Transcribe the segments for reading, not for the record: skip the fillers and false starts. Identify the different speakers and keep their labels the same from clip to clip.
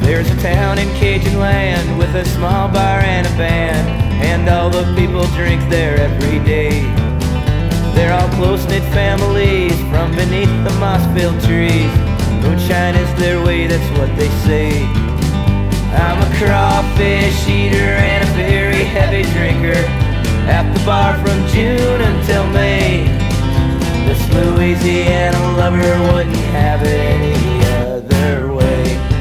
Speaker 1: There's a town in Cajun land with a small bar and a band, and all the people drink there every day. They're all close-knit families from beneath the moss-filled trees. Moonshine is their way, that's what they say. I'm a crawfish eater and a very heavy drinker, at the bar from June until May. This Louisiana lover wouldn't have it any other way.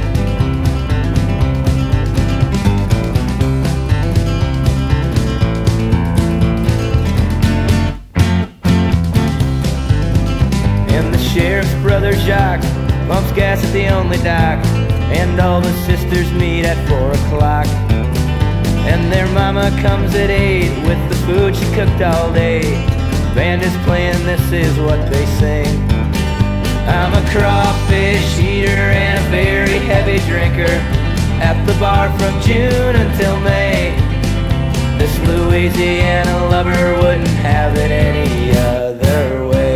Speaker 1: And the sheriff's brother Jacques pumps gas at the only dock, and all the sisters meet at 4 o'clock. And their mama comes at 8 with the food she cooked all day. Band is playing, this is what they sing. I'm a crawfish eater and a very heavy drinker, at the bar from June until May. This Louisiana lover wouldn't have it any other way.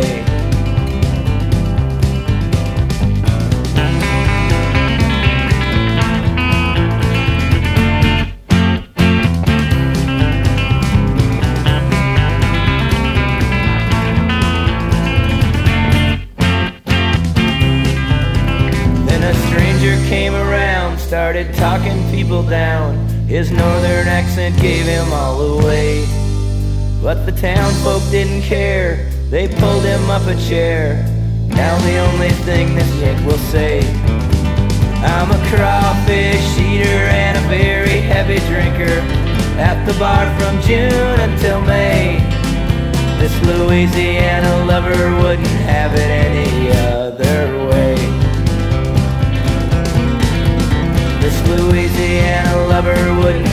Speaker 1: Came around, started talking people down. His northern accent gave him all away. But the townfolk didn't care, they pulled him up a chair. Now the only thing this yank will say: I'm a crawfish eater and a very heavy drinker, at the bar from June until May. This Louisiana lover wouldn't have it any other way. This Louisiana lover wouldn't